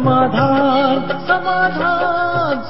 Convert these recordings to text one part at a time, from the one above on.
समाधान समाधान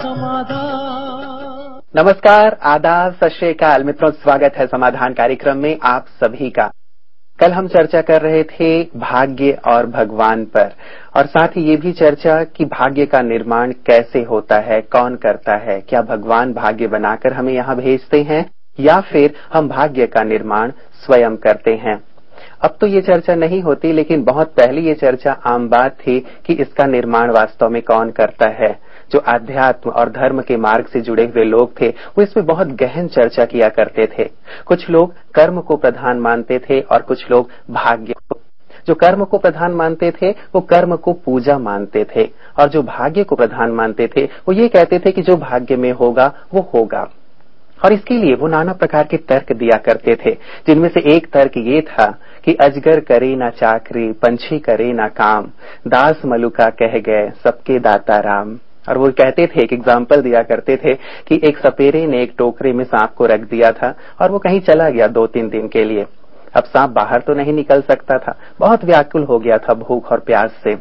समाधान। नमस्कार, आदाब, सत श्री अकाल मित्रों, स्वागत है समाधान कार्यक्रम में आप सभी का। कल हम चर्चा कर रहे थे भाग्य और भगवान पर, और साथ ही ये भी चर्चा कि भाग्य का निर्माण कैसे होता है, कौन करता है, क्या भगवान भाग्य बनाकर हमें यहाँ भेजते हैं या फिर हम भाग्य का निर्माण स्वयं करते हैं। अब तो ये चर्चा नहीं होती, लेकिन बहुत पहले ये चर्चा आम बात थी कि इसका निर्माण वास्तव में कौन करता है। जो आध्यात्म और धर्म के मार्ग से जुड़े हुए लोग थे वो इसमें बहुत गहन चर्चा किया करते थे। कुछ लोग कर्म को प्रधान मानते थे और कुछ लोग भाग्य को। जो कर्म को प्रधान मानते थे वो कर्म को पूजा मानते थे, और जो भाग्य को प्रधान मानते थे वो ये कहते थे कि जो भाग्य में होगा वो होगा। और इसके लिए वो नाना प्रकार के तर्क दिया करते थे, जिनमें से एक तर्क ये था कि अजगर करे ना चाकरी, पंछी करे ना काम, दास मलुका कह गए सबके दाता राम। और वो कहते थे, एक एग्जाम्पल दिया करते थे कि एक सपेरे ने एक टोकरे में सांप को रख दिया था और वो कहीं चला गया 2-3 दिन के लिए। अब सांप बाहर तो नहीं निकल सकता था, बहुत व्याकुल हो गया था भूख और प्यास से।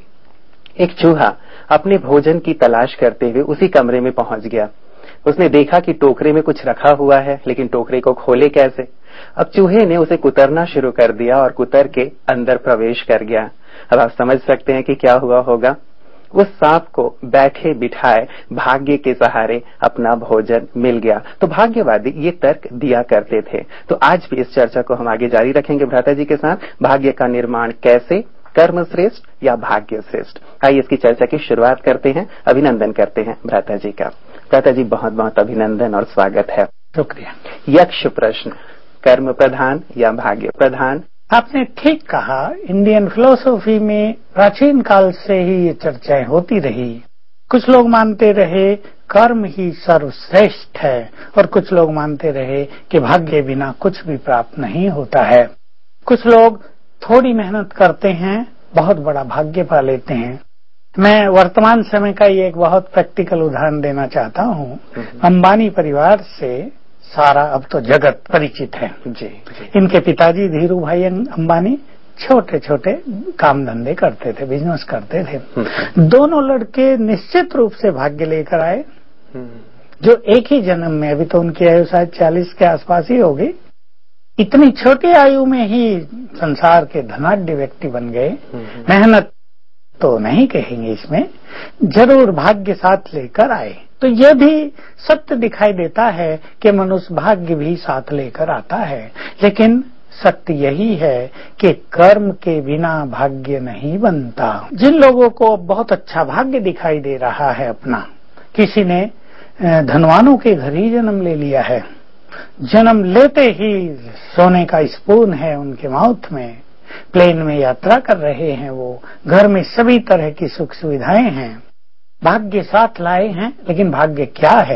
एक चूहा अपने भोजन की तलाश करते हुए उसी कमरे में पहुंच गया। उसने देखा कि टोकरे में कुछ रखा हुआ है, लेकिन टोकरे को खोले कैसे। अब चूहे ने उसे कुतरना शुरू कर दिया और कुतर के अंदर प्रवेश कर गया। अब आप समझ सकते हैं कि क्या हुआ होगा। उस सांप को बैठे बिठाए भाग्य के सहारे अपना भोजन मिल गया। तो भाग्यवादी ये तर्क दिया करते थे। तो आज भी इस चर्चा को हम आगे जारी रखेंगे भ्राता जी के साथ। भाग्य का निर्माण कैसे, कर्म श्रेष्ठ या भाग्य श्रेष्ठ। आइए इसकी चर्चा की शुरुआत करते हैं। अभिनंदन करते हैं भ्राता जी का। भ्राता जी बहुत बहुत अभिनंदन और स्वागत है। शुक्रिया। यक्ष प्रश्न, कर्म प्रधान या भाग्य प्रधान? आपने ठीक कहा। इंडियन फिलोसॉफी में प्राचीन काल से ही ये चर्चाएं होती रही। कुछ लोग मानते रहे कर्म ही सर्वश्रेष्ठ है, और कुछ लोग मानते रहे कि भाग्य बिना कुछ भी प्राप्त नहीं होता है। कुछ लोग थोड़ी मेहनत करते हैं, बहुत बड़ा भाग्य पा लेते हैं। मैं वर्तमान समय का ये एक बहुत प्रैक्टिकल उदाहरण देना चाहता हूँ। अंबानी परिवार से सारा अब तो जगत परिचित है। जी। इनके पिताजी धीरू भाई अंबानी छोटे छोटे काम धंधे करते थे, बिजनेस करते थे। दोनों लड़के निश्चित रूप से भाग्य लेकर आए, जो एक ही जन्म में, अभी तो उनकी आयु शायद 40 के आसपास ही होगी, इतनी छोटी आयु में ही संसार के धनाढ्य व्यक्ति बन गए। मेहनत तो नहीं कहेंगे इसमें, जरूर भाग्य साथ लेकर आए। तो यह भी सत्य दिखाई देता है कि मनुष्य भाग्य भी साथ लेकर आता है, लेकिन सत्य यही है कि कर्म के बिना भाग्य नहीं बनता। जिन लोगों को बहुत अच्छा भाग्य दिखाई दे रहा है अपना, किसी ने धनवानों के घर ही जन्म ले लिया है, जन्म लेते ही सोने का स्पून है उनके माउथ में, प्लेन में यात्रा कर रहे हैं, वो घर में सभी तरह की सुख सुविधाएं हैं, भाग्य साथ लाए हैं। लेकिन भाग्य क्या है?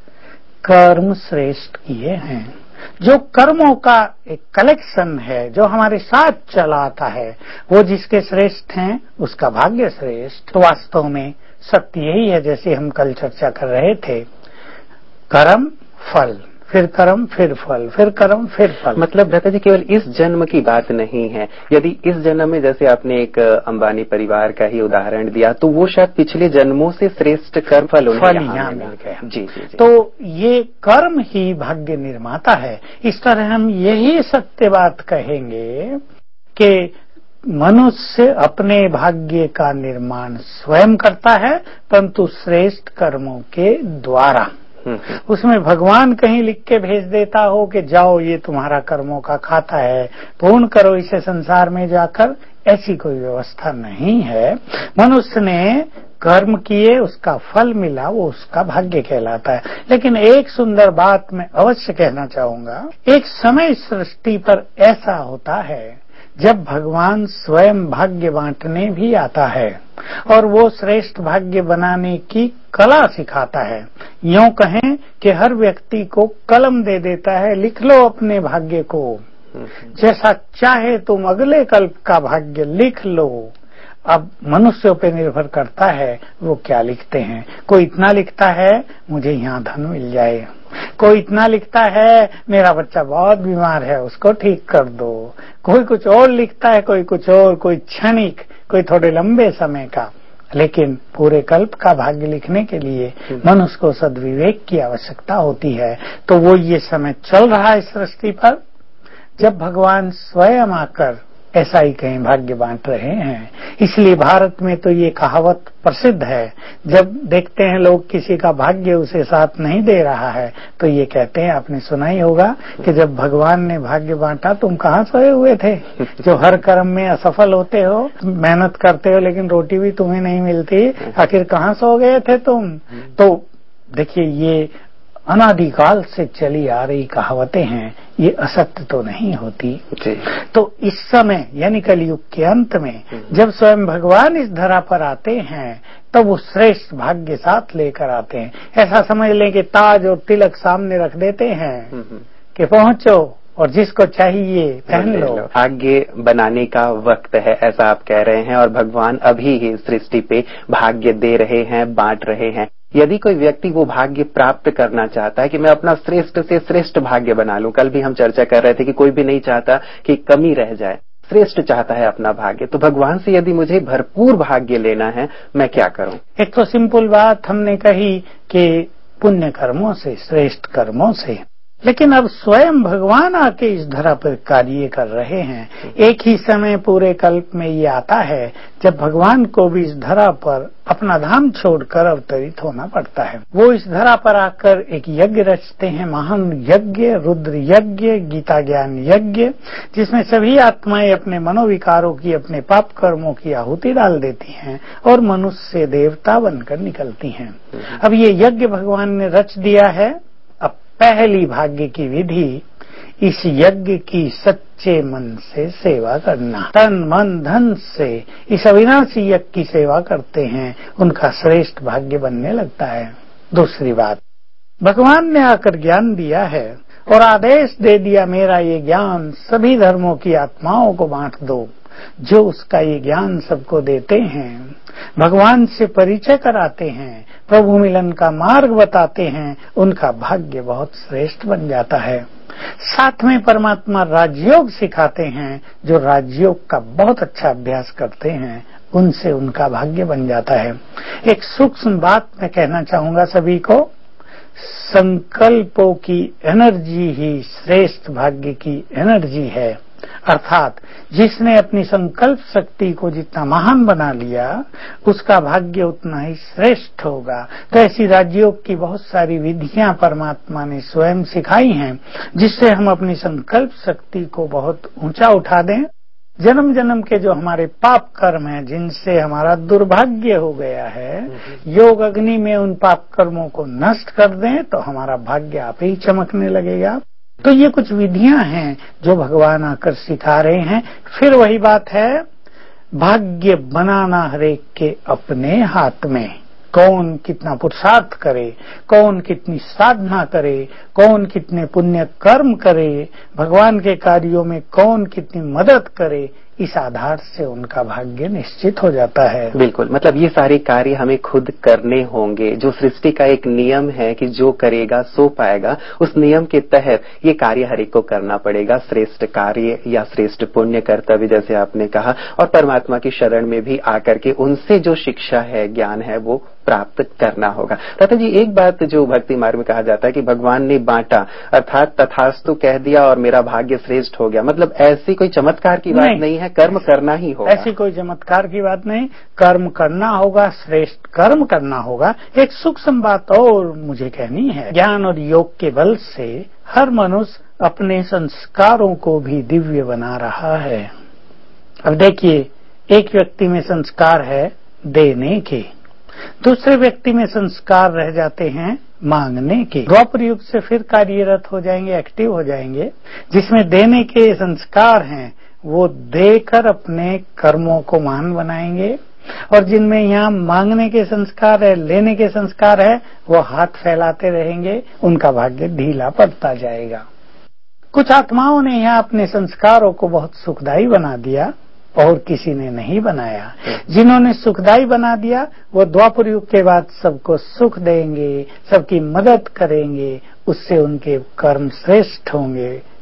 कर्म श्रेष्ठ किए हैं। जो कर्मों का एक कलेक्शन है, जो हमारे साथ चला आता है, वो जिसके श्रेष्ठ हैं उसका भाग्य श्रेष्ठ। तो वास्तव में सत्य यही है, जैसे हम कल चर्चा कर रहे थे, कर्म फल, फिर कर्म फिर फल, फिर कर्म फिर फल। मतलब भ्राता जी केवल इस जन्म की बात नहीं है। यदि इस जन्म में, जैसे आपने एक अंबानी परिवार का ही उदाहरण दिया, तो वो शायद पिछले जन्मों से श्रेष्ठ कर्म फल यहाँ मिल गया। जी। तो ये कर्म ही भाग्य निर्माता है। इस तरह हम यही सत्य बात कहेंगे कि मनुष्य अपने भाग्य का निर्माण स्वयं करता है, परंतु श्रेष्ठ कर्मों के द्वारा। उसमें भगवान कहीं लिख के भेज देता हो कि जाओ ये तुम्हारा कर्मों का खाता है, पूर्ण करो इसे संसार में जाकर, ऐसी कोई व्यवस्था नहीं है। मनुष्य ने कर्म किए, उसका फल मिला, वो उसका भाग्य कहलाता है। लेकिन एक सुंदर बात मैं अवश्य कहना चाहूंगा, एक समय सृष्टि पर ऐसा होता है जब भगवान स्वयं भाग्य बांटने भी आता है, और वो श्रेष्ठ भाग्य बनाने की कला सिखाता है। यूं कहें कि हर व्यक्ति को कलम दे देता है, लिख लो अपने भाग्य को, जैसा चाहे तुम अगले कल्प का भाग्य लिख लो। अब मनुष्यों पे निर्भर करता है वो क्या लिखते हैं। कोई इतना लिखता है मुझे यहाँ धन मिल जाए, कोई इतना लिखता है मेरा बच्चा बहुत बीमार है उसको ठीक कर दो, कोई कुछ और लिखता है, कोई कुछ और, कोई क्षणिक, कोई थोड़े लंबे समय का। लेकिन पूरे कल्प का भाग्य लिखने के लिए मनुष्य को सद्विवेक की आवश्यकता होती है। तो वो ये समय चल रहा है सृष्टि पर जब भगवान स्वयं आकर ऐसा ही कहीं भाग्य बांट रहे हैं। इसलिए भारत में तो ये कहावत प्रसिद्ध है, जब देखते हैं लोग किसी का भाग्य उसे साथ नहीं दे रहा है तो ये कहते हैं, आपने सुना ही होगा कि जब भगवान ने भाग्य बांटा तुम कहाँ सोए हुए थे, जो हर कर्म में असफल होते हो, मेहनत करते हो लेकिन रोटी भी तुम्हें नहीं मिलती, आखिर कहाँ सो गए थे तुम। तो देखिए ये अनादिकाल से चली आ रही कहावतें हैं, ये असत्य तो नहीं होती। तो इस समय यानी कलयुग के अंत में जब स्वयं भगवान इस धरा पर आते हैं तब वो श्रेष्ठ भाग्य साथ लेकर आते हैं। ऐसा समझ लें कि ताज और तिलक सामने रख देते हैं कि पहुंचो और जिसको चाहिए पहन लो। भाग्य बनाने का वक्त है ऐसा आप कह रहे हैं, और भगवान अभी ही सृष्टि पे भाग्य दे रहे हैं, बांट रहे हैं। यदि कोई व्यक्ति वो भाग्य प्राप्त करना चाहता है कि मैं अपना श्रेष्ठ से श्रेष्ठ भाग्य बना लूं, कल भी हम चर्चा कर रहे थे कि कोई भी नहीं चाहता कि कमी रह जाए, श्रेष्ठ चाहता है अपना भाग्य, तो भगवान से यदि मुझे भरपूर भाग्य लेना है मैं क्या करूं? एक तो सिंपल बात हमने कही कि पुण्य कर्मों से, श्रेष्ठ कर्मों से, लेकिन अब स्वयं भगवान आके इस धरा पर कार्य कर रहे हैं। एक ही समय पूरे कल्प में ये आता है जब भगवान को भी इस धरा पर अपना धाम छोड़कर अवतरित होना पड़ता है। वो इस धरा पर आकर एक यज्ञ रचते हैं, महान यज्ञ, रुद्र यज्ञ, गीता ज्ञान यज्ञ, जिसमें सभी आत्माएं अपने मनोविकारों की, अपने पाप कर्मों की आहुति डाल देती हैं और मनुष्य से देवता बनकर निकलती हैं। अब ये यज्ञ भगवान ने रच दिया है। अब पहली भाग्य की विधि, इस यज्ञ की सच्चे मन से सेवा करना, तन मन धन से इस अविनाशी यज्ञ की सेवा करते हैं, उनका श्रेष्ठ भाग्य बनने लगता है। दूसरी बात, भगवान ने आकर ज्ञान दिया है और आदेश दे दिया, मेरा ये ज्ञान सभी धर्मों की आत्माओं को बांट दो। जो उसका ये ज्ञान सबको देते हैं, भगवान से परिचय कराते हैं, प्रभु मिलन का मार्ग बताते हैं, उनका भाग्य बहुत श्रेष्ठ बन जाता है। साथ में परमात्मा राजयोग सिखाते हैं, जो राजयोग का बहुत अच्छा अभ्यास करते हैं, उनसे उनका भाग्य बन जाता है। एक सूक्ष्म बात मैं कहना चाहूंगा सभी को, संकल्पों की एनर्जी ही श्रेष्ठ भाग्य की एनर्जी है। अर्थात जिसने अपनी संकल्प शक्ति को जितना महान बना लिया, उसका भाग्य उतना ही श्रेष्ठ होगा। तो ऐसी राजयोग की बहुत सारी विधियां परमात्मा ने स्वयं सिखाई हैं, जिससे हम अपनी संकल्प शक्ति को बहुत ऊंचा उठा दें। जन्म जन्म के जो हमारे पाप कर्म हैं, जिनसे हमारा दुर्भाग्य हो गया है, योग अग्नि में उन पाप कर्मों को नष्ट कर दें तो हमारा भाग्य आप ही चमकने लगेगा। तो ये कुछ विधियां हैं जो भगवान आकर सिखा रहे हैं। फिर वही बात है, भाग्य बनाना हरेक के अपने हाथ में। कौन कितना पुरुषार्थ करे, कौन कितनी साधना करे, कौन कितने पुण्य कर्म करे, भगवान के कार्यों में कौन कितनी मदद करे, इस आधार से उनका भाग्य निश्चित हो जाता है। बिल्कुल, मतलब ये सारे कार्य हमें खुद करने होंगे। जो सृष्टि का एक नियम है कि जो करेगा सो पाएगा, उस नियम के तहत ये कार्य हर एक को करना पड़ेगा। श्रेष्ठ कार्य या श्रेष्ठ पुण्य कर्तव्य जैसे आपने कहा, और परमात्मा की शरण में भी आकर के उनसे जो शिक्षा है, ज्ञान है, वो प्राप्त करना होगा। तथा जी एक बात जो भक्ति मार्ग में कहा जाता है कि भगवान ने बांटा, अर्थात तथास्तु कह दिया और मेरा भाग्य श्रेष्ठ हो गया, मतलब ऐसी कोई चमत्कार की बात नहीं है, कर्म करना ही होगा। ऐसी कोई चमत्कार की बात नहीं, कर्म करना होगा, श्रेष्ठ कर्म करना होगा। एक सूक्ष्म बात और मुझे कहनी है, ज्ञान और योग के बल से हर मनुष्य अपने संस्कारों को भी दिव्य बना रहा है। अब देखिए, एक व्यक्ति में संस्कार है देने के, दूसरे व्यक्ति में संस्कार रह जाते हैं मांगने के। द्वापर युग से फिर कार्यरत हो जाएंगे, एक्टिव हो जाएंगे। जिसमें देने के संस्कार हैं वो देकर अपने कर्मों को महान बनाएंगे, और जिनमें यहाँ मांगने के संस्कार है, लेने के संस्कार है, वो हाथ फैलाते रहेंगे, उनका भाग्य ढीला पड़ता जाएगा। कुछ आत्माओं ने यहाँ अपने संस्कारों को बहुत सुखदायी बना दिया और किसी ने नहीं बनाया। जिन्होंने सुखदायी बना दिया वो द्वापर युग के बाद सबको सुख देंगे, सबकी मदद करेंगे, उससे उनके कर्म श्रेष्ठ होंगे,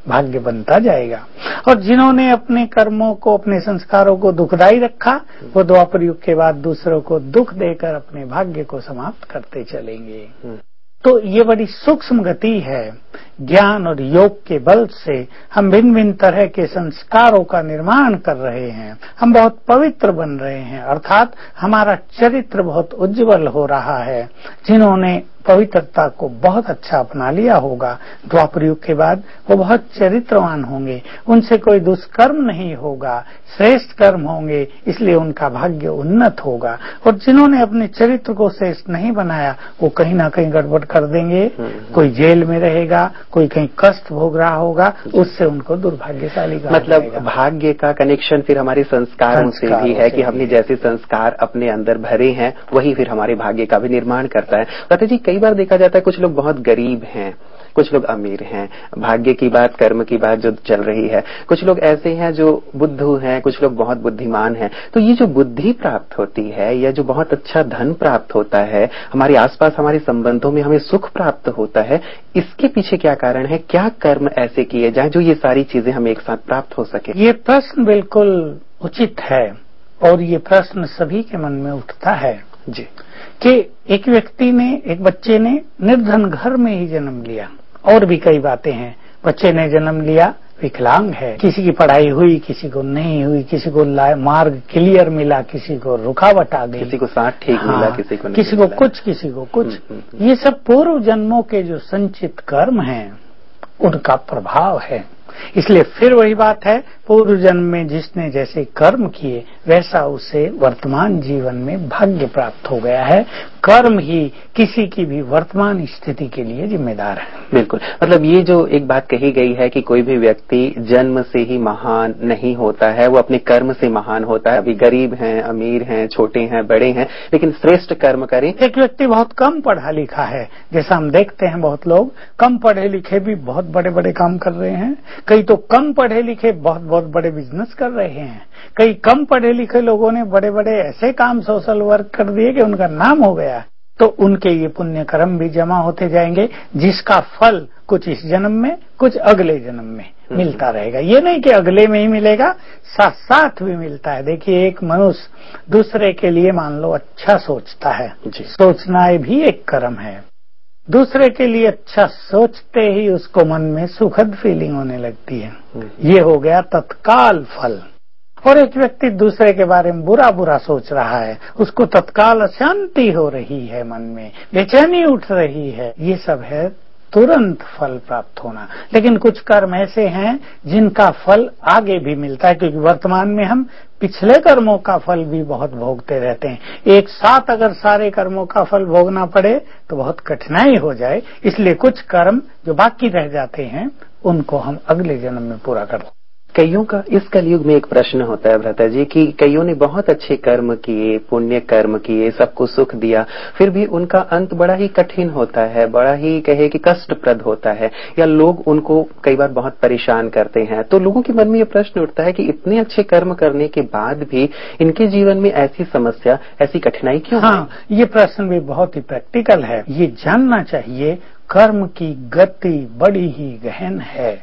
भाग्य बनता जाएगा। और जिन्होंने अपने कर्मों को, अपने संस्कारों को दुखदायी रखा, वो द्वापर युग के बाद दूसरों को दुख देकर अपने भाग्य को समाप्त करते चलेंगे। तो ये बड़ी सूक्ष्म गति है। ज्ञान और योग के बल से हम भिन्न भिन्न तरह के संस्कारों का निर्माण कर रहे हैं, हम बहुत पवित्र बन रहे हैं, अर्थात हमारा चरित्र बहुत उज्जवल हो रहा है। जिन्होंने पवित्रता को बहुत अच्छा अपना लिया होगा, द्वापर युग के बाद वो बहुत चरित्रवान होंगे, उनसे कोई दुष्कर्म नहीं होगा, श्रेष्ठ कर्म होंगे, इसलिए उनका भाग्य उन्नत होगा। और जिन्होंने अपने चरित्र को श्रेष्ठ नहीं बनाया, वो कहीं ना कहीं गड़बड़ कर देंगे, कोई जेल में रहेगा, कोई कहीं कष्ट भोग रहा होगा, उससे उनको दुर्भाग्यशाली कहा मतलब जाएगा। भाग्य का कनेक्शन फिर हमारे संस्कारों से भी है कि हमने जैसे संस्कार अपने अंदर भरे हैं वही फिर हमारे भाग्य का भी निर्माण करता है। लता जी, कई बार देखा जाता है कुछ लोग बहुत गरीब हैं, कुछ लोग अमीर हैं, भाग्य की बात, कर्म की बात जो चल रही है, कुछ लोग ऐसे हैं जो बुद्धू हैं, कुछ लोग बहुत बुद्धिमान हैं। तो ये जो बुद्धि प्राप्त होती है या जो बहुत अच्छा धन प्राप्त होता है, हमारे आसपास हमारे संबंधों में हमें सुख प्राप्त होता है, इसके पीछे क्या कारण है? क्या कर्म ऐसे किए जाएं जो ये सारी चीजें हमें एक साथ प्राप्त हो सके? ये प्रश्न बिल्कुल उचित है और ये प्रश्न सभी के मन में उठता है जी कि एक व्यक्ति ने, एक बच्चे ने निर्धन घर में ही जन्म लिया। और भी कई बातें हैं, बच्चे ने जन्म लिया विकलांग है, किसी की पढ़ाई हुई, किसी को नहीं हुई, किसी को मार्ग क्लियर मिला, किसी को रुकावट आ गई, किसी को साथ ठीक मिला, किसी को नहीं, किसी को कुछ, किसी को कुछ। ये सब पूर्व जन्मों के जो संचित कर्म हैं उनका प्रभाव है। इसलिए फिर वही बात है, पूर्व जन्म में जिसने जैसे कर्म किए वैसा उसे वर्तमान जीवन में भाग्य प्राप्त हो गया है। कर्म ही किसी की भी वर्तमान स्थिति के लिए जिम्मेदार है। बिल्कुल, मतलब ये जो एक बात कही गई है कि कोई भी व्यक्ति जन्म से ही महान नहीं होता है, वो अपने कर्म से महान होता है। अभी गरीब हैं, अमीर हैं, छोटे हैं, बड़े हैं, लेकिन श्रेष्ठ कर्म करें। एक व्यक्ति बहुत कम पढ़ा लिखा है, जैसा हम देखते हैं बहुत लोग कम पढ़े लिखे भी बहुत बड़े बड़े काम कर रहे हैं, कई तो कम पढ़े लिखे बहुत बहुत बड़े बिजनेस कर रहे हैं, कई कम पढ़े लिखे लोगों ने बड़े बड़े ऐसे काम सोशल वर्क कर दिए कि उनका नाम हो गया। तो उनके ये पुण्य कर्म भी जमा होते जाएंगे, जिसका फल कुछ इस जन्म में, कुछ अगले जन्म में मिलता रहेगा। ये नहीं कि अगले में ही मिलेगा, साथ साथ भी मिलता है। देखिए, एक मनुष्य दूसरे के लिए मान लो अच्छा सोचता है, सोचना भी एक कर्म है। दूसरे के लिए अच्छा सोचते ही उसको मन में सुखद फीलिंग होने लगती है, ये हो गया तत्काल फल। और एक व्यक्ति दूसरे के बारे में बुरा बुरा सोच रहा है, उसको तत्काल अशांति हो रही है, मन में बेचैनी उठ रही है, ये सब है तुरंत फल प्राप्त होना। लेकिन कुछ कर्म ऐसे हैं जिनका फल आगे भी मिलता है, क्योंकि वर्तमान में हम पिछले कर्मों का फल भी बहुत भोगते रहते हैं। एक साथ अगर सारे कर्मों का फल भोगना पड़े तो बहुत कठिनाई हो जाए, इसलिए कुछ कर्म जो बाकी रह जाते हैं उनको हम अगले जन्म में पूरा करते हैं। कईयों का इस कलयुग में एक प्रश्न होता है भ्राता जी कि कईयों ने बहुत अच्छे कर्म किए, पुण्य कर्म किए, सबको सुख दिया, फिर भी उनका अंत बड़ा ही कठिन होता है, बड़ा ही कहे कि कष्टप्रद होता है, या लोग उनको कई बार बहुत परेशान करते हैं। तो लोगों के मन में ये प्रश्न उठता है कि इतने अच्छे कर्म करने के बाद भी इनके जीवन में ऐसी समस्या, ऐसी कठिनाई क्यों? हाँ, ये प्रश्न भी बहुत ही प्रैक्टिकल है। ये जानना चाहिए कर्म की गति बड़ी ही गहन है।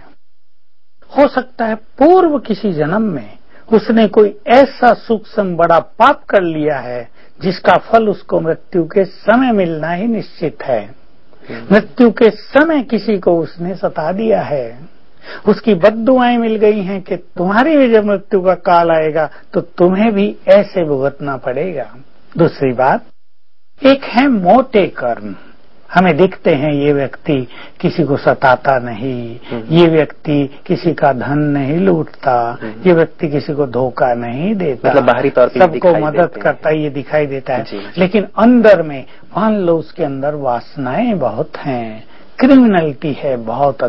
हो सकता है पूर्व किसी जन्म में उसने कोई ऐसा सूक्ष्म बड़ा पाप कर लिया है जिसका फल उसको मृत्यु के समय मिलना ही निश्चित है। मृत्यु के समय किसी को उसने सता दिया है, उसकी बद्दुआएं मिल गई हैं कि तुम्हारी भी जब मृत्यु का काल आएगा तो तुम्हें भी ऐसे भुगतना पड़ेगा। दूसरी बात, एक है मोटे कर्म, हमें दिखते हैं ये व्यक्ति किसी को सताता नहीं, ये व्यक्ति किसी का धन नहीं लूटता, ये व्यक्ति किसी को धोखा नहीं देता, मतलब बाहरी तौर पर सबको मदद करता, ये दिखाई देता है। लेकिन अंदर में मान लो उसके अंदर वासनाएं बहुत हैं, क्रिमिनलिटी है बहुत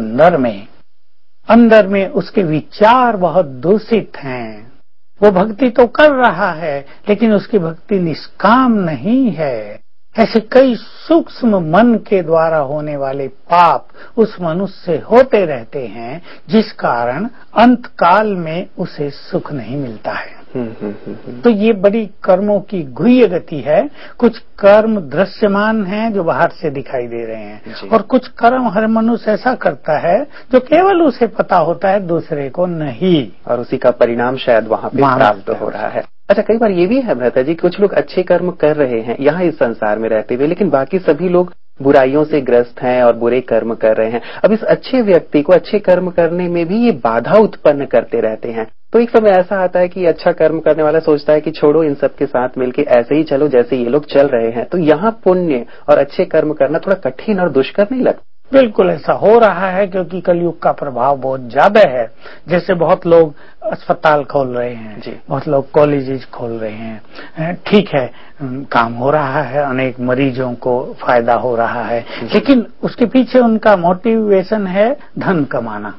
अंदर में उसके विचार बहुत दूषित हैं। वो भक्ति तो कर रहा है लेकिन उसकी भक्ति निष्काम नहीं है। ऐसे कई सूक्ष्म मन के द्वारा होने वाले पाप उस मनुष्य से होते रहते हैं, जिस कारण अंत काल में उसे सुख नहीं मिलता है। तो ये बड़ी कर्मों की गुह्य गति है। कुछ कर्म दृश्यमान हैं जो बाहर से दिखाई दे रहे हैं, और कुछ कर्म हर मनुष्य ऐसा करता है जो केवल उसे पता होता है, दूसरे को नहीं, और उसी का परिणाम शायद वहां पे प्राप्त हो रहा है। अच्छा, कई बार ये भी है भ्राता जी, कुछ लोग अच्छे कर्म कर रहे हैं यहाँ इस संसार में रहते हुए, लेकिन बाकी सभी लोग बुराइयों से ग्रस्त हैं और बुरे कर्म कर रहे हैं। अब इस अच्छे व्यक्ति को अच्छे कर्म करने में भी ये बाधा उत्पन्न करते रहते हैं। तो एक समय ऐसा आता है कि अच्छा कर्म करने वाला सोचता है कि छोड़ो, इन सब के साथ मिलके ऐसे ही चलो जैसे ये लोग चल रहे हैं। तो यहाँ पुण्य और अच्छे कर्म करना थोड़ा कठिन और दुष्कर नहीं लगता? बिल्कुल ऐसा हो रहा है, क्योंकि कलयुग का प्रभाव बहुत ज्यादा है। जैसे बहुत लोग अस्पताल खोल रहे हैं, बहुत लोग कॉलेजेस खोल रहे हैं, ठीक है, काम हो रहा है, अनेक मरीजों को फायदा हो रहा है, लेकिन उसके पीछे उनका मोटिवेशन है धन कमाना,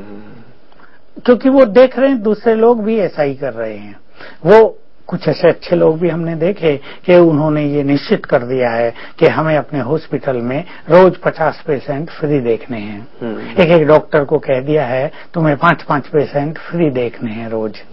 क्योंकि वो देख रहे हैं दूसरे लोग भी ऐसा ही कर रहे हैं। वो कुछ ऐसे अच्छे लोग भी हमने देखे कि उन्होंने ये निश्चित कर दिया है कि हमें अपने हॉस्पिटल में रोज 50 पेशेंट फ्री देखने हैं। एक डॉक्टर को कह दिया है तुम्हें 5-5 पेशेंट फ्री देखने हैं रोज।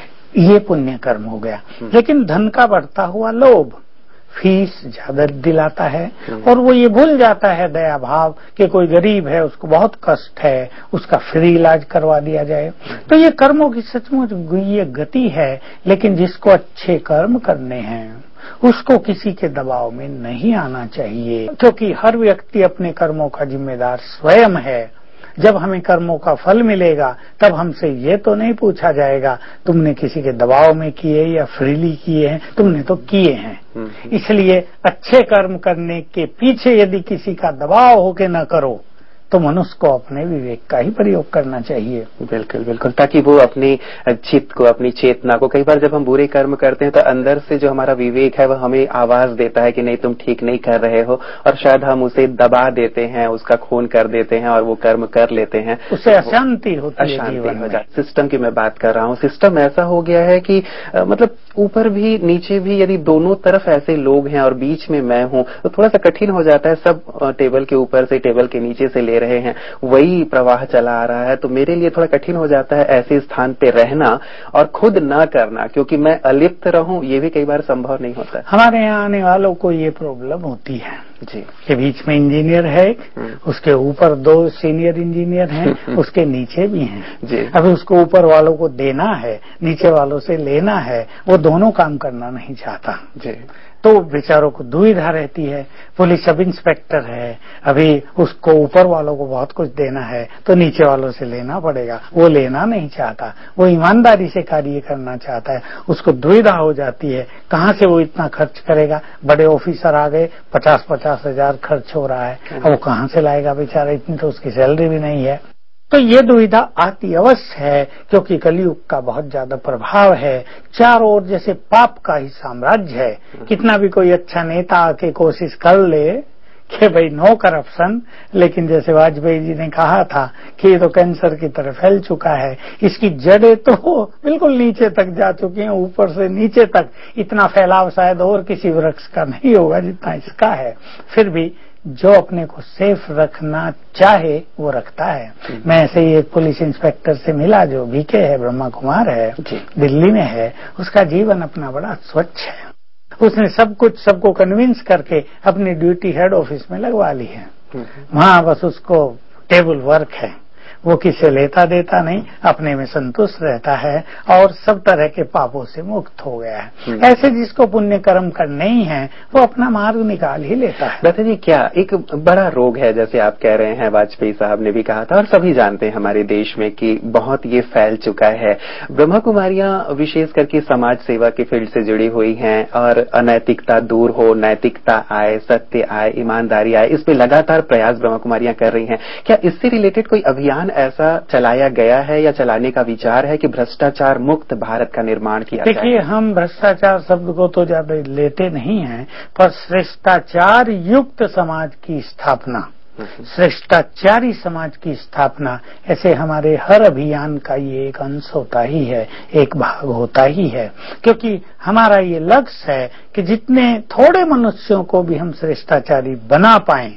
ये पुण्य कर्म हो गया। लेकिन धन का बढ़ता हुआ लोभ फीस ज्यादा दिलाता है, और वो ये भूल जाता है दया भाव कि कोई गरीब है, उसको बहुत कष्ट है, उसका फ्री इलाज करवा दिया जाए। तो ये कर्मों की सचमुच गुह्य गति है। लेकिन जिसको अच्छे कर्म करने हैं उसको किसी के दबाव में नहीं आना चाहिए, क्योंकि हर व्यक्ति अपने कर्मों का जिम्मेदार स्वयं है। जब हमें कर्मों का फल मिलेगा तब हमसे ये तो नहीं पूछा जाएगा तुमने किसी के दबाव में किए या फ्रीली किए हैं, तुमने तो किए हैं। इसलिए अच्छे कर्म करने के पीछे यदि किसी का दबाव हो के न करो तो मनुष्य को अपने विवेक का ही प्रयोग करना चाहिए। बिल्कुल बिल्कुल, ताकि वो अपनी चित्त को, अपनी चेतना को, कई बार जब हम बुरे कर्म करते हैं तो अंदर से जो हमारा विवेक है वह हमें आवाज देता है कि नहीं तुम ठीक नहीं कर रहे हो, और शायद हम उसे दबा देते हैं, उसका खून कर देते हैं और वो कर्म कर लेते हैं, उससे अशांति होती है, जीवन हो जाती। सिस्टम की मैं बात कर रहा हूँ। सिस्टम ऐसा हो गया है कि मतलब ऊपर भी नीचे भी यदि दोनों तरफ ऐसे लोग हैं और बीच में मैं हूँ तो थोड़ा सा कठिन हो जाता है। सब टेबल के ऊपर से टेबल के नीचे से ले रहे हैं, वही प्रवाह चला आ रहा है, तो मेरे लिए थोड़ा कठिन हो जाता है ऐसे स्थान पे रहना और खुद ना करना, क्योंकि मैं अलिप्त रहूं ये भी कई बार संभव नहीं होता। हमारे यहाँ आने वालों को ये प्रॉब्लम होती है जी, के बीच में इंजीनियर है, उसके ऊपर 2 सीनियर इंजीनियर हैं, उसके नीचे भी हैं जी। अभी उसको ऊपर वालों को देना है, नीचे वालों से लेना है, वो दोनों काम करना नहीं चाहता जी। तो बेचारों को दुविधा रहती है। पुलिस सब इंस्पेक्टर है, अभी उसको ऊपर वालों को बहुत कुछ देना है तो नीचे वालों से लेना पड़ेगा, वो लेना नहीं चाहता, वो ईमानदारी से कार्य करना चाहता है। उसको दुविधा हो जाती है कहाँ से वो इतना खर्च करेगा। बड़े ऑफिसर आ गए, 50-50 हजार खर्च हो रहा है, अब वो कहाँ से लाएगा बेचारा, इतनी तो उसकी सैलरी भी नहीं है। तो ये दुविधा आती अवश्य है, क्योंकि कलयुग का बहुत ज्यादा प्रभाव है। चारों ओर जैसे पाप का ही साम्राज्य है। कितना भी कोई अच्छा नेता आके कोशिश कर ले कि भाई नो करप्शन, लेकिन जैसे वाजपेयी जी ने कहा था कि ये तो कैंसर की तरह फैल चुका है, इसकी जड़ें तो बिल्कुल नीचे तक जा चुकी हैं, ऊपर से नीचे तक इतना फैलाव शायद और किसी वृक्ष का नहीं होगा जितना इसका है। फिर भी जो अपने को सेफ रखना चाहे वो रखता है। मैं ऐसे ही एक पुलिस इंस्पेक्टर से मिला जो बीके है, ब्रह्मा कुमार है, दिल्ली में है। उसका जीवन अपना बड़ा स्वच्छ है। उसने सब कुछ सबको कन्विंस करके अपनी ड्यूटी हेड ऑफिस में लगवा ली है। वहां बस उसको टेबल वर्क है, वो किसे लेता देता नहीं, अपने में संतुष्ट रहता है और सब तरह के पापों से मुक्त हो गया है। ऐसे जिसको पुण्य कर्म करने ही है वो अपना मार्ग निकाल ही लेता है। बता जी, क्या एक बड़ा रोग है जैसे आप कह रहे हैं, वाजपेयी साहब ने भी कहा था और सभी जानते हैं हमारे देश में कि बहुत ये फैल चुका है। ब्रह्मा कुमारियां विशेष करके समाज सेवा के फील्ड से जुड़ी हुई हैं और अनैतिकता दूर हो, नैतिकता आए, सत्य आए, ईमानदारी आए, इस पे लगातार प्रयास ब्रह्मा कुमारियां कर रही हैं। क्या इससे रिलेटेड कोई अभियान ऐसा चलाया गया है या चलाने का विचार है कि भ्रष्टाचार मुक्त भारत का निर्माण किया जाए? देखिए, हम भ्रष्टाचार शब्द को तो ज्यादा लेते नहीं हैं, पर श्रेष्ठाचार युक्त समाज की स्थापना, श्रेष्ठाचारी समाज की स्थापना, ऐसे हमारे हर अभियान का ये एक अंश होता ही है, एक भाग होता ही है। क्योंकि हमारा ये लक्ष्य है कि जितने थोड़े मनुष्यों को भी हम श्रेष्ठाचारी बना पाएं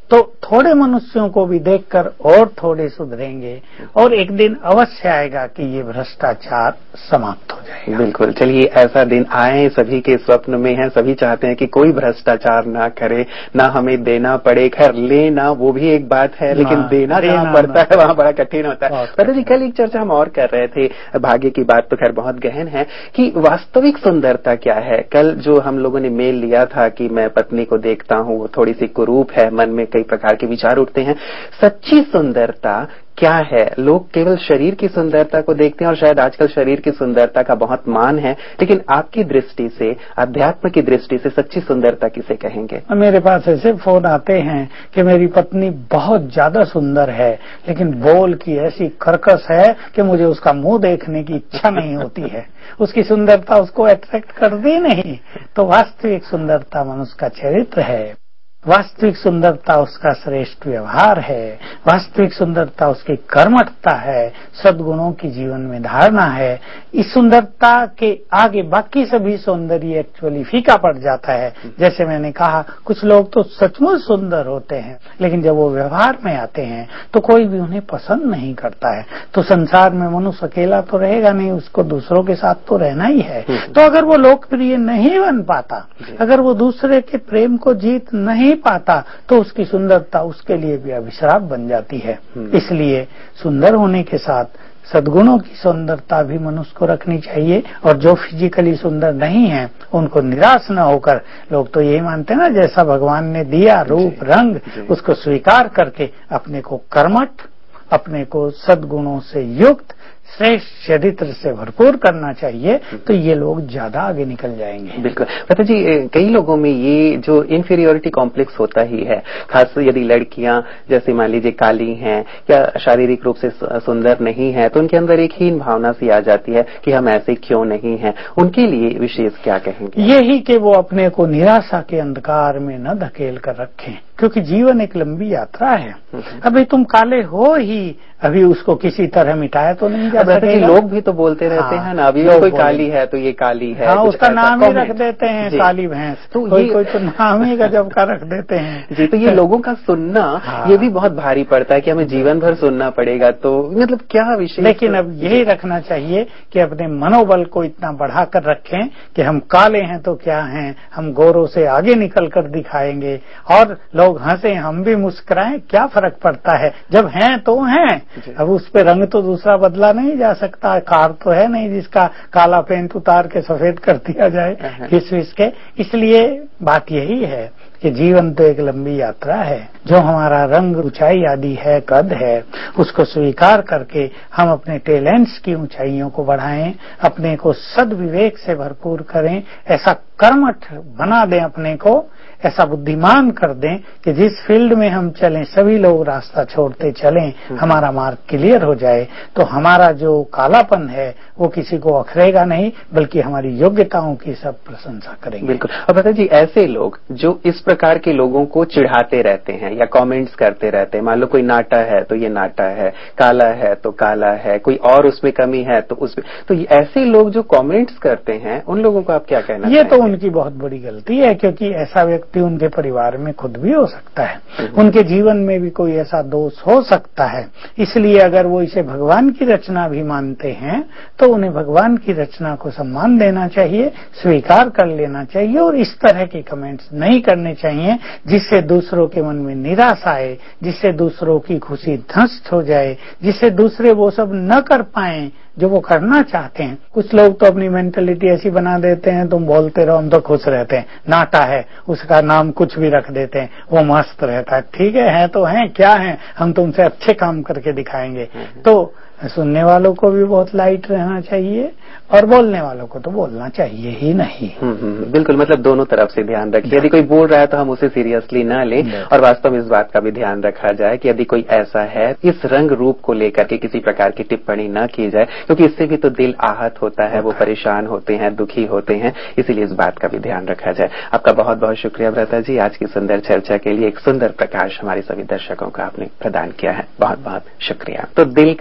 तो थोड़े मनुष्यों को भी देखकर और थोड़े सुधरेंगे और एक दिन अवश्य आएगा कि ये भ्रष्टाचार समाप्त हो जाएगा। बिल्कुल। चलिए, ऐसा दिन आए, सभी के स्वप्न में है, सभी चाहते हैं कि कोई भ्रष्टाचार ना करे, ना हमें देना पड़े। खैर, लेना वो भी एक बात है, लेकिन देना जहाँ पड़ता है वहाँ बड़ा कठिन होता है। पता जी, कल एक चर्चा हम और कर रहे थे, भाग्य की बात तो खैर बहुत गहन है, कि वास्तविक सुंदरता क्या है। कल जो हम लोगों ने मेल लिया था कि मैं पत्नी को देखता हूँ, वो थोड़ी सी कुरूप है, मन में कई प्रकार के विचार उठते हैं। सच्ची सुंदरता क्या है? लोग केवल शरीर की सुंदरता को देखते हैं और शायद आजकल शरीर की सुंदरता का बहुत मान है, लेकिन आपकी दृष्टि से, अध्यात्म की दृष्टि से सच्ची सुंदरता किसे कहेंगे? मेरे पास ऐसे फोन आते हैं कि मेरी पत्नी बहुत ज्यादा सुंदर है, लेकिन बोल की ऐसी कर्कश है कि मुझे उसका मुंह देखने की इच्छा नहीं होती है। उसकी सुंदरता उसको अट्रैक्ट करती नहीं। तो वास्तविक सुंदरता मनुष्य का चरित्र है, वास्तविक सुंदरता उसका श्रेष्ठ व्यवहार है, वास्तविक सुंदरता उसकी कर्मठता है, सद्गुणों की जीवन में धारणा है। इस सुंदरता के आगे बाकी सभी सौंदर्य एक्चुअली फीका पड़ जाता है। जैसे मैंने कहा, कुछ लोग तो सचमुच सुंदर होते हैं, लेकिन जब वो व्यवहार में आते हैं तो कोई भी उन्हें पसंद नहीं करता है। तो संसार में मनुष्य अकेला तो रहेगा नहीं, उसको दूसरों के साथ तो रहना ही है। तो अगर वो लोकप्रिय नहीं बन पाता, अगर वो दूसरे के प्रेम को जीत नहीं पाता, तो उसकी सुंदरता उसके लिए भी अभिशाप बन जाती है। इसलिए सुंदर होने के साथ सद्गुणों की सुंदरता भी मनुष्य को रखनी चाहिए। और जो फिजिकली सुंदर नहीं है, उनको निराश न होकर, लोग तो यही मानते हैं ना, जैसा भगवान ने दिया रूप रंग, उसको स्वीकार करके अपने को कर्मठ, अपने को सद्गुणों से युक्त, श्रेष्ठ चरित्र से भरपूर करना चाहिए। तो ये लोग ज्यादा आगे निकल जाएंगे। बिल्कुल। पता जी, कई लोगों में ये जो इंफीरियोरिटी कॉम्प्लेक्स होता ही है, खास यदि लड़कियां जैसे मान लीजिए काली हैं या शारीरिक रूप से सुंदर नहीं है, तो उनके अंदर एक हीन भावना सी आ जाती है कि हम ऐसे क्यों नहीं हैं। उनके लिए विशेष क्या कहेंगे? यही कि वो अपने को निराशा के अंधकार में न धकेल कर रखें, क्योंकि जीवन एक लंबी यात्रा है। अभी तुम काले हो ही, अभी उसको किसी तरह मिटाया तो नहीं जा सकेगा। लोग भी तो बोलते रहते हैं ना, अभी कोई काली है तो ये काली है। हाँ, उसका नाम ही रख देते हैं काली भैंस। तो कोई तो नाम ही गजब का रख देते हैं जी। तो ये लोगों का सुनना, ये भी बहुत भारी पड़ता है कि हमें जीवन भर सुनना पड़ेगा। तो मतलब क्या विषय? लेकिन अब यही रखना चाहिए कि अपने मनोबल को इतना बढ़ाकर रखें कि हम काले हैं तो क्या हैं, हम गोरों से आगे निकल कर दिखाएंगे और लोग हंसे, हम भी मुस्कुराएं, क्या फर्क पड़ता है। जब हैं तो हैं, अब उस पे रंग तो दूसरा बदला नहीं जा सकता। कार तो है नहीं जिसका काला पेंट उतार के सफेद कर दिया जाए घिस के। इसलिए बात यही है कि जीवन तो एक लंबी यात्रा है। जो हमारा रंग, ऊंचाई आदि है, कद है, उसको स्वीकार करके हम अपने टैलेंट्स की ऊंचाइयों को बढ़ाएं, अपने को सद्विवेक से भरपूर करें, ऐसा कर्मठ बना दें अपने को, ऐसा बुद्धिमान कर दें कि जिस फील्ड में हम चलें सभी लोग रास्ता छोड़ते चलें, हमारा मार्ग क्लियर हो जाए। तो हमारा जो कालापन है वो किसी को अखरेगा नहीं, बल्कि हमारी योग्यताओं की सब प्रशंसा करेंगे। बिल्कुल। और पता जी, ऐसे लोग जो इस प्रकार के लोगों को चिढ़ाते रहते हैं या कमेंट्स करते रहते हैं, मान लो कोई नाटा है तो ये नाटा है, काला है तो काला है, कोई और उसमें कमी है तो उसमें, तो ऐसे लोग जो कमेंट्स करते हैं, उन लोगों को आप क्या कहना ये तो उनकी बहुत बड़ी गलती है, क्योंकि ऐसा व्यक्ति उनके परिवार में खुद भी हो सकता है, उनके जीवन में भी कोई ऐसा दोष हो सकता है। इसलिए अगर वो इसे भगवान की रचना भी मानते हैं तो उन्हें भगवान की रचना को सम्मान देना चाहिए, स्वीकार कर लेना चाहिए और इस तरह के कमेंट्स नहीं करने चाहिए जिससे दूसरों के मन में निराशा आए, जिससे दूसरों की खुशी ध्वस्त हो जाए, जिससे दूसरे वो सब न कर पाएं जो वो करना चाहते हैं। कुछ लोग तो अपनी मेंटेलिटी ऐसी बना देते हैं, तुम बोलते रहो हम तो खुश रहते हैं, नाटा है उसका नाम कुछ भी रख देते हैं, वो मस्त रहता है। ठीक है तो हैं, क्या है, हम तुमसे अच्छे काम करके दिखाएंगे। तो सुनने वालों को भी बहुत लाइट रहना चाहिए और बोलने वालों को तो बोलना चाहिए ही नहीं। बिल्कुल। मतलब दोनों तरफ से ध्यान रखिए, यदि कोई बोल रहा है तो हम उसे सीरियसली ना लें और वास्तव में इस बात का भी ध्यान रखा जाए कि यदि कोई ऐसा है, इस रंग रूप को लेकर के किसी प्रकार की टिप्पणी न की जाए, क्योंकि इससे भी तो दिल आहत होता है, वो परेशान होते हैं, दुखी होते हैं। इसीलिए इस बात का भी ध्यान रखा जाए। आपका बहुत बहुत शुक्रिया भ्राता जी, आज की सुंदर चर्चा के लिए एक सुंदर प्रकाश हमारे सभी दर्शकों का आपने प्रदान किया है। बहुत बहुत शुक्रिया। तो दिल का महत्व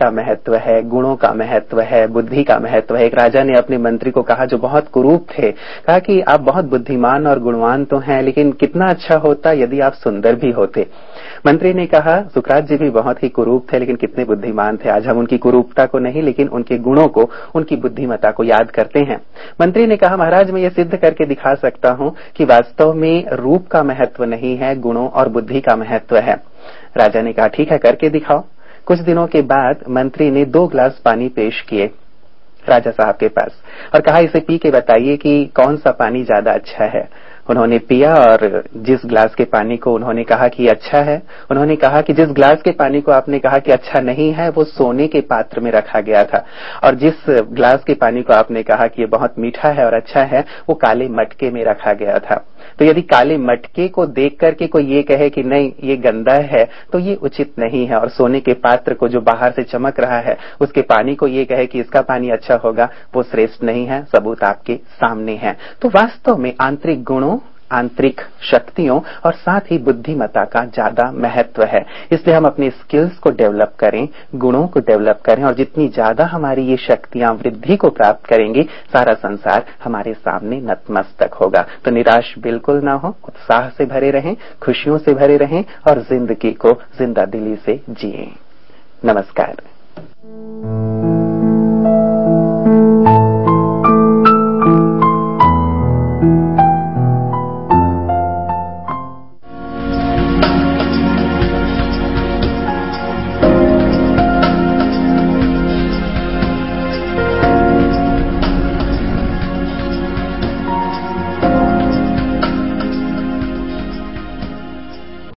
महत्व है, गुणों का महत्व है, बुद्धि का महत्व है। एक राजा ने अपने मंत्री को कहा जो बहुत कुरूप थे, कहा कि आप बहुत बुद्धिमान और गुणवान तो हैं, लेकिन कितना अच्छा होता यदि आप सुंदर भी होते। मंत्री ने कहा सुकरात जी भी बहुत ही कुरूप थे, लेकिन कितने बुद्धिमान थे। आज हम उनकी कुरूपता को नहीं, लेकिन उनके गुणों को, उनकी बुद्धिमत्ता को याद करते हैं। मंत्री ने कहा महाराज मैं ये सिद्ध करके दिखा सकता हूं कि वास्तव में रूप का महत्व नहीं है, गुणों और बुद्धि का महत्व है। राजा ने कहा ठीक है, करके दिखाओ। कुछ दिनों के बाद मंत्री ने 2 गिलास पानी पेश किए राजा साहब के पास और कहा इसे पी के बताइए कि कौन सा पानी ज्यादा अच्छा है। उन्होंने पिया और जिस गिलास के पानी को उन्होंने कहा कि अच्छा है, उन्होंने कहा कि जिस गिलास के पानी को आपने कहा कि अच्छा नहीं है वो सोने के पात्र में रखा गया था, और जिस गिलास के पानी को आपने कहा कि ये बहुत मीठा है और अच्छा है वो काले मटके में रखा गया था। तो यदि काले मटके को देख करके कोई ये कहे कि नहीं ये गंदा है तो ये उचित नहीं है, और सोने के पात्र को जो बाहर से चमक रहा है उसके पानी को ये कहे कि इसका पानी अच्छा होगा, वो श्रेष्ठ नहीं है। सबूत आपके सामने है। तो वास्तव में आंतरिक गुणों, आंतरिक शक्तियों और साथ ही बुद्धिमत्ता का ज्यादा महत्व है। इसलिए हम अपने स्किल्स को डेवलप करें, गुणों को डेवलप करें, और जितनी ज्यादा हमारी ये शक्तियां वृद्धि को प्राप्त करेंगी सारा संसार हमारे सामने नतमस्तक होगा। तो निराश बिल्कुल ना हो, उत्साह से भरे रहें, खुशियों से भरे रहें और जिंदगी को जिंदा दिली से जिएं। नमस्कार।